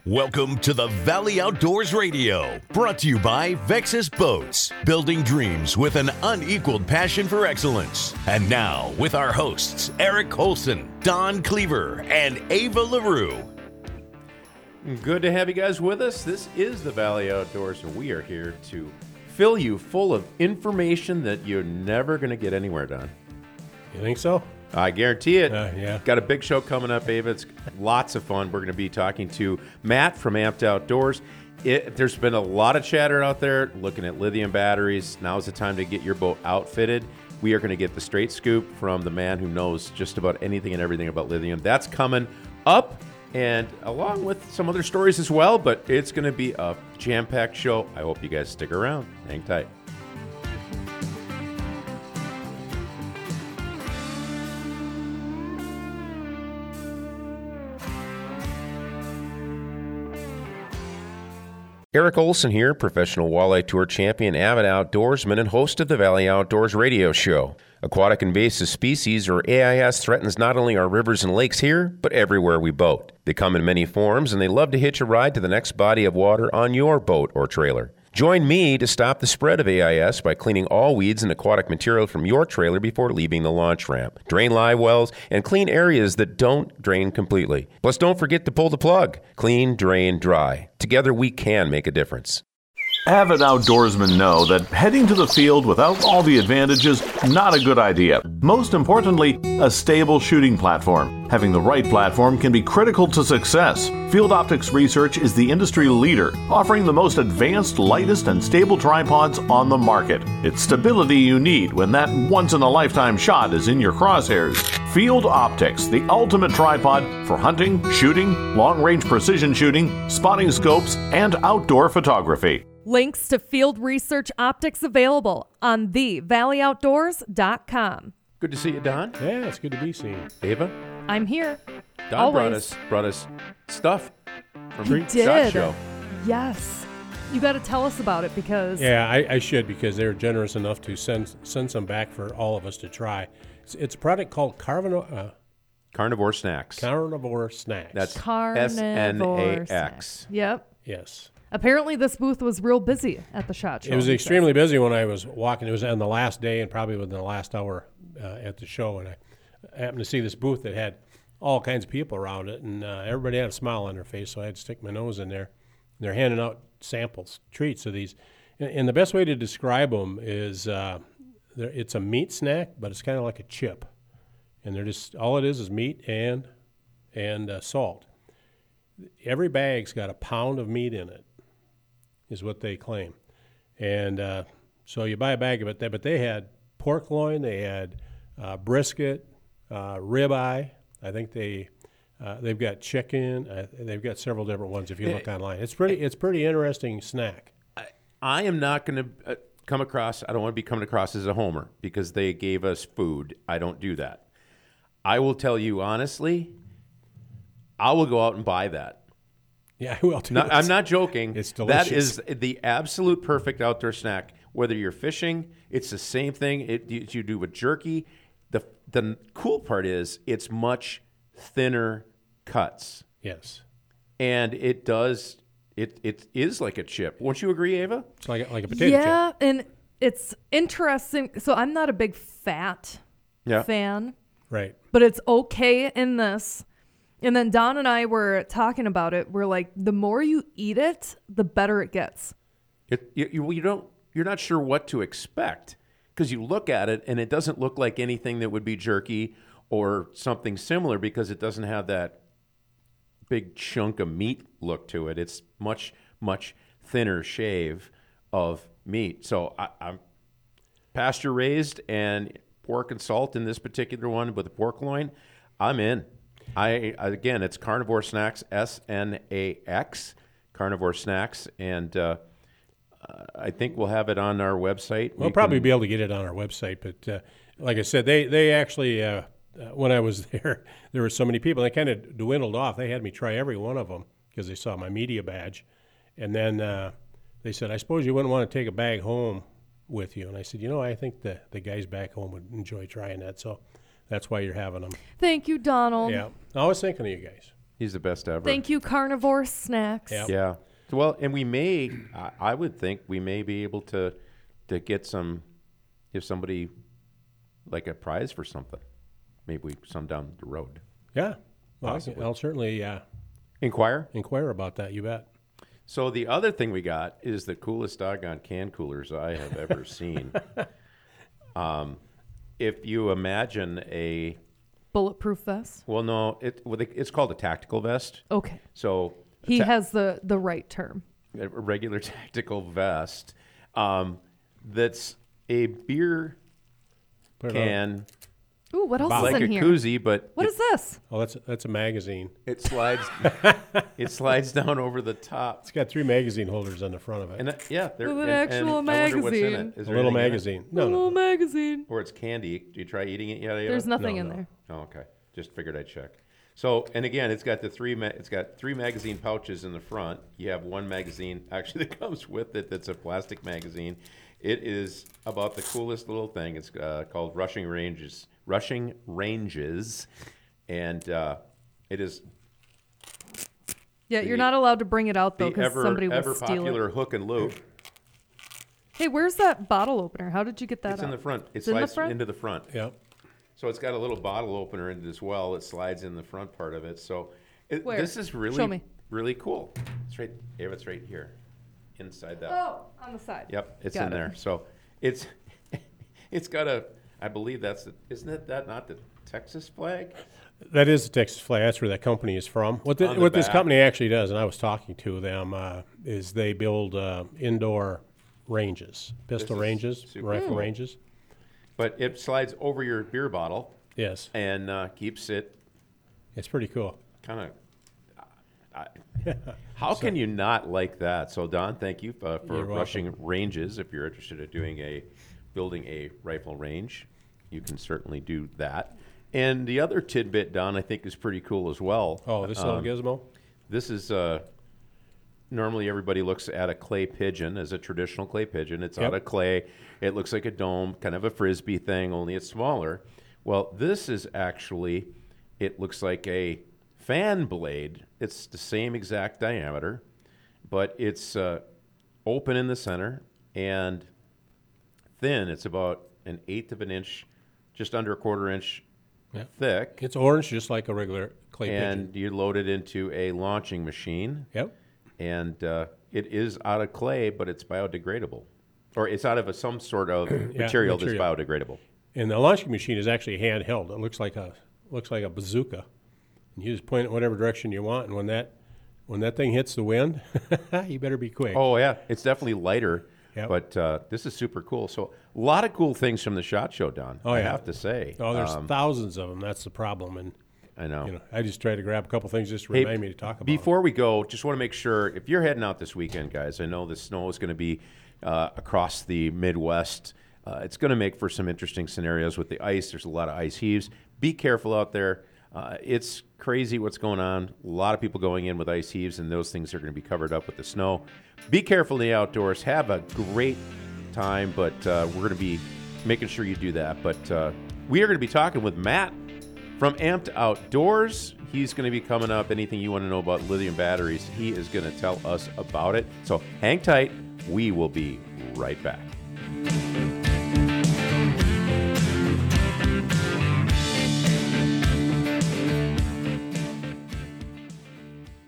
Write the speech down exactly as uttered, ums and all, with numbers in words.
Welcome to the Valley Outdoors Radio, brought to you by Vexus Boats, building dreams with an unequaled passion for excellence. And now, with our hosts, Eric Olson, Don Cleaver, and Ava LaRue. Good to have you guys with us. This is the Valley Outdoors, and we are here to fill you full of information that you're never going to get anywhere, Don. You think so? I guarantee it. Uh, yeah. Got a big show coming up, Ava. It's lots of fun. We're going to be talking to Matt from Amped Outdoors. It, there's been a lot of chatter out there looking at lithium batteries. Now's the time to get your boat outfitted. We are going to get the straight scoop from the man who knows just about anything and everything about lithium. That's coming up, and along with some other stories as well, but it's going to be a jam-packed show. I hope you guys stick around. Hang tight. Eric Olson here, professional walleye tour champion, avid outdoorsman, and host of the Valley Outdoors Radio Show. Aquatic invasive species, or A I S, threatens not only our rivers and lakes here, but everywhere we boat. They come in many forms, and they love to hitch a ride to the next body of water on your boat or trailer. Join me to stop the spread of A I S by cleaning all weeds and aquatic material from your trailer before leaving the launch ramp. Drain live wells and clean areas that don't drain completely. Plus, don't forget to pull the plug. Clean, drain, dry. Together, we can make a difference. Avid outdoorsmen know that heading to the field without all the advantages, not a good idea. Most importantly, a stable shooting platform. Having the right platform can be critical to success. Field Optics Research is the industry leader, offering the most advanced, lightest, and stable tripods on the market. It's stability you need when that once-in-a-lifetime shot is in your crosshairs. Field Optics, the ultimate tripod for hunting, shooting, long-range precision shooting, spotting scopes, and outdoor photography. Links to Field Research Optics available on the valley outdoors dot com. Good to see you, Don. Yeah, it's good to be seen. Ava? I'm here. Don Always. brought us brought us stuff from He the did. SHOT Show. Yes. You got to tell us about it because... Yeah, I, I should, because they were generous enough to send send some back for all of us to try. It's, it's a product called Carvino, uh, Carnivore Snacks. Carnivore Snacks. That's Carnivore S N A X. snacks. Yep. Yes. Apparently this booth was real busy at the SHOT Show. It was extremely busy when I was walking. It was on the last day and probably within the last hour uh, at the show. And I happened to see this booth that had all kinds of people around it. And uh, everybody had a smile on their face, so I had to stick my nose in there. And they're handing out samples, treats of these. And, and the best way to describe them is uh, it's a meat snack, but it's kind of like a chip. And they're just, all it is is meat and, and uh, salt. Every bag's got a pound of meat in it, is what they claim. And uh, so you buy a bag of it, but they had pork loin, they had uh, brisket, uh, ribeye. I think they, uh, they've got chicken. Uh, they've got several different ones if you look online. It's pretty It's pretty interesting snack. I, I am not going to uh, come across, I don't want to be coming across as a homer because they gave us food. I don't do that. I will tell you honestly, I will go out and buy that. Yeah, I will too. No, I'm not joking. It's delicious. That is the absolute perfect outdoor snack. Whether you're fishing, it's the same thing. It, you, you do with jerky. The the cool part is it's much thinner cuts. Yes. And it does, it it is like a chip. Won't you agree, Ava? It's like a, like a potato yeah, chip. and it's interesting. So I'm not a big fat Yeah. fan, Right. but it's okay in this. And then Don and I were talking about it. We're like, the more you eat it, the better it gets. It, you, you you don't you're not sure what to expect because you look at it and it doesn't look like anything that would be jerky or something similar because it doesn't have that big chunk of meat look to it. It's much much thinner shave of meat. So I, I'm pasture raised and pork and salt in this particular one with the pork loin. I'm in. I again, it's Carnivore Snacks, S N A X, Carnivore Snacks, and uh, uh, I think we'll have it on our website. We'll We probably can- be able to get it on our website, but uh, like I said, they they actually uh, uh, when I was there, there were so many people. They kind of dwindled off. They had me try every one of them because they saw my media badge, and then uh, they said, "I suppose you wouldn't want to take a bag home with you." And I said, "You know, I think the the guys back home would enjoy trying that." So. That's why you're having them. Thank you, Donald. Yeah. I was thinking of you guys. He's the best ever. Thank you, Carnivore Snacks. Yep. Yeah. Well, and we may, I, I would think we may be able to to get some, if somebody, like a prize for something. Maybe we, some down the road. Yeah. Well, Possibly. I'll certainly uh, Inquire. inquire about that, you bet. So the other thing we got is the coolest doggone can coolers I have ever seen. Um, if you imagine a, Bulletproof vest. well, no, it well, they- it's called a tactical vest. Okay. So He ta- has the, the right term. a regular tactical vest um, that's a beer Put it on. can, Ooh, what else like is a in here? koozie, but What it, is this? Oh, that's that's a magazine. it slides it slides down over the top. It's got three magazine holders on the front of it. And uh, yeah, there, With an and, actual and I wonder what's in magazine. it. Is a there little anything in it? magazine. No, little no. magazine. Or it's candy. Do you try eating it yet? Ayla? There's nothing No, in no. there. Oh, okay. Just figured I'd check. So, and again, it's got the three. Ma- it's got three magazine pouches in the front. You have one magazine actually that comes with it. That's a plastic magazine. It is about the coolest little thing. It's uh, called Rushing Ranges. Rushing Ranges, and uh, it is Yeah, The- you're not allowed to bring it out though the because ever somebody will ever steal popular it. hook and loop. Hey, where's that bottle opener? How did you get that It's out? in the front. It It's in the slides front? into the front. Yep. So it's got a little bottle opener in it as well. It slides in the front part of it. So it, Where? this is really Show me. really cool. It's right. Ava, it's right here, inside that. Oh, on the side. Yep, it's Got in it. there. So it's it's got a. I believe that's the, isn't it that not the Texas flag? That is the Texas flag. That's where that company is from. What, the, On the what this back. company actually does, and I was talking to them, uh, is they build uh, indoor ranges, pistol is ranges, super rifle cool. ranges. But it slides over your beer bottle Yes, and uh, keeps it it's pretty cool. kind of. How can you not like that? So Don, thank you uh, for You're welcome. Rushing Ranges. If you're interested in doing a building a rifle range, you can certainly do that. And the other tidbit, Don, I think is pretty cool as well. Oh, this little Um, gizmo? This is uh, normally everybody looks at a clay pigeon as a traditional clay pigeon. It's out Yep. of clay. It looks like a dome, kind of a frisbee thing, only it's smaller. Well, this is actually, it looks like a fan blade. It's the same exact diameter, but it's uh, open in the center and thin. It's about an eighth of an inch, just under a quarter inch Yep. thick. It's orange, just like a regular clay And pigeon. you load it into a launching machine. Yep. And uh, it is out of clay, but it's biodegradable. Or it's out of a, some sort of material, that's material. biodegradable. And the launching machine is actually handheld. It looks like a looks like a bazooka. And you just point it whatever direction you want, and when that when that thing hits the wind, you better be quick. Oh, yeah. It's definitely lighter. Yep. But uh, this is super cool. So a lot of cool things from the SHOT Show, Don. Oh, I yeah. have to say. Oh, there's Um, thousands of them. That's the problem. And I know. you know, I just try to grab a couple things just to Hey, remind me to talk about. Before we go, just want to make sure if you're heading out this weekend, guys, I know the snow is going to be uh, across the Midwest. Uh, it's going to make for some interesting scenarios with the ice. There's a lot of ice heaves. Be careful out there. Uh, it's crazy what's going on. A lot of people going in with ice heaves, and those things are going to be covered up with the snow. Be careful in the outdoors. Have a great time, but uh, we're going to be making sure you do that. But uh, we are going to be talking with Matt from Amped Outdoors. He's going to be coming up. Anything you want to know about lithium batteries, he is going to tell us about it. So hang tight. We will be right back.